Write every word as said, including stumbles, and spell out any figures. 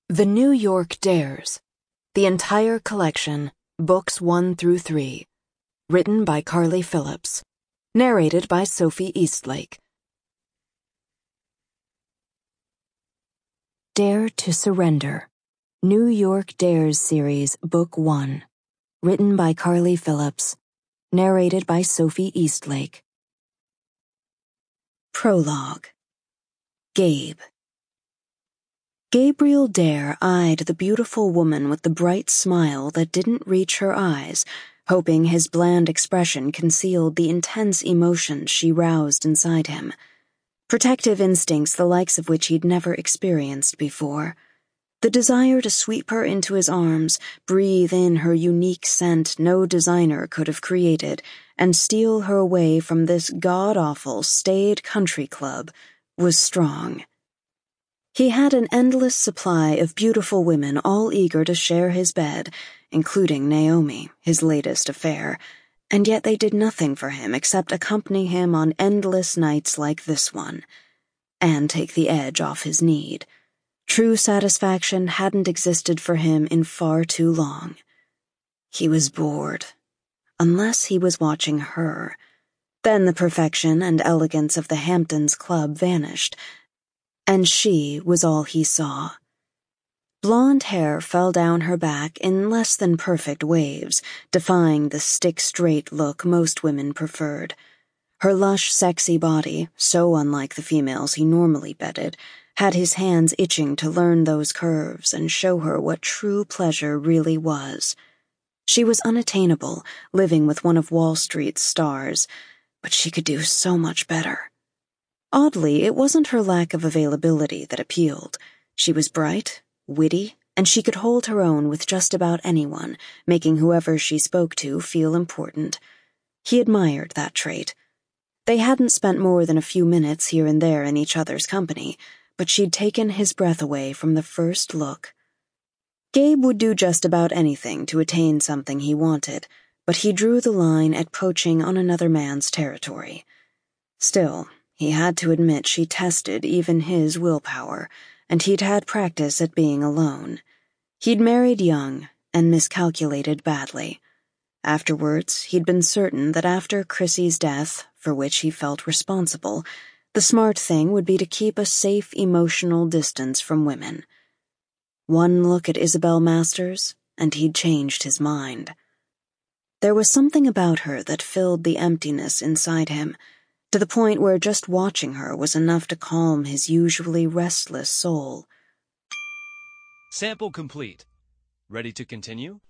The New York Dares. The entire collection, books one through three. Written by Carly Phillips. Narrated by Sophie Eastlake. Dare to Surrender. New York Dares Series, Book one. Written by Carly Phillips. Narrated by Sophie Eastlake. Prologue. Gabe. Gabriel Dare eyed the beautiful woman with the bright smile that didn't reach her eyes, hoping his bland expression concealed the intense emotions she roused inside him. Protective instincts the likes of which he'd never experienced before. The desire to sweep her into his arms, breathe in her unique scent no designer could have created, and steal her away from this god-awful staid country club was strong. He had an endless supply of beautiful women all eager to share his bed, including Naomi, his latest affair, and yet they did nothing for him except accompany him on endless nights like this one, and take the edge off his need. True satisfaction hadn't existed for him in far too long. He was bored, unless he was watching her. Then the perfection and elegance of the Hamptons Club vanished, and she was all he saw. Blonde hair fell down her back in less than perfect waves, defying the stick-straight look most women preferred. Her lush, sexy body, so unlike the females he normally bedded, had his hands itching to learn those curves and show her what true pleasure really was. She was unattainable, living with one of Wall Street's stars, but she could do so much better. Oddly, it wasn't her lack of availability that appealed. She was bright, witty, and she could hold her own with just about anyone, making whoever she spoke to feel important. He admired that trait. They hadn't spent more than a few minutes here and there in each other's company, but she'd taken his breath away from the first look. Gabe would do just about anything to attain something he wanted, but he drew the line at poaching on another man's territory. Still, he had to admit she tested even his willpower, and he'd had practice at being alone. He'd married young and miscalculated badly. Afterwards, he'd been certain that after Chrissy's death, for which he felt responsible, the smart thing would be to keep a safe emotional distance from women. One look at Isabel Masters, and he'd changed his mind. There was something about her that filled the emptiness inside him, to the point where just watching her was enough to calm his usually restless soul. Sample complete. Ready to continue?